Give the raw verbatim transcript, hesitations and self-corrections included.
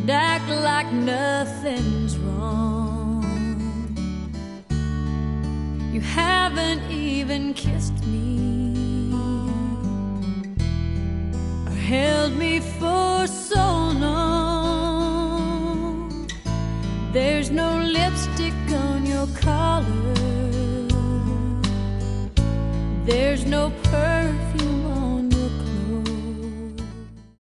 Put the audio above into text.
and act like nothing's wrong. You haven't even kissed me or held me for so long. There's no lipstick on your collar, there's no pearl